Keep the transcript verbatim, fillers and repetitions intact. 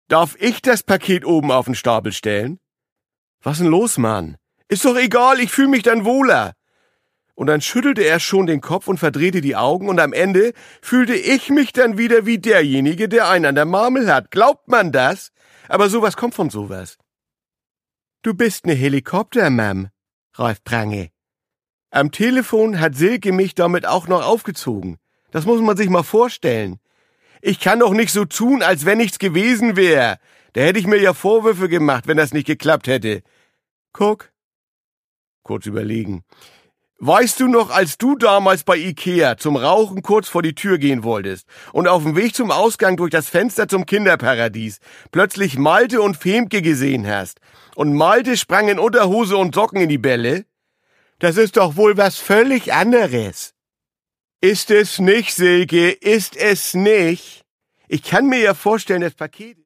Darf ich das Paket oben auf den Stapel stellen? Was denn los, Mann? Ist doch egal, ich fühl mich dann wohler. Und dann schüttelte er schon den Kopf und verdrehte die Augen, und am Ende fühlte ich mich dann wieder wie derjenige, der einen an der Marmel hat. Glaubt man das? Aber sowas kommt von sowas. Du bist ne Helikopter, Mam, Ralf Prange. Am Telefon hat Silke mich damit auch noch aufgezogen. Das muss man sich mal vorstellen. Ich kann doch nicht so tun, als wenn nichts gewesen wäre. Da hätte ich mir ja Vorwürfe gemacht, wenn das nicht geklappt hätte. Guck. Kurz überlegen. Weißt du noch, als du damals bei Ikea zum Rauchen kurz vor die Tür gehen wolltest und auf dem Weg zum Ausgang durch das Fenster zum Kinderparadies plötzlich Malte und Femke gesehen hast und Malte sprang in Unterhose und Socken in die Bälle? Das ist doch wohl was völlig anderes. Ist es nicht, Silke? Ist es nicht? Ich kann mir ja vorstellen, das Paket...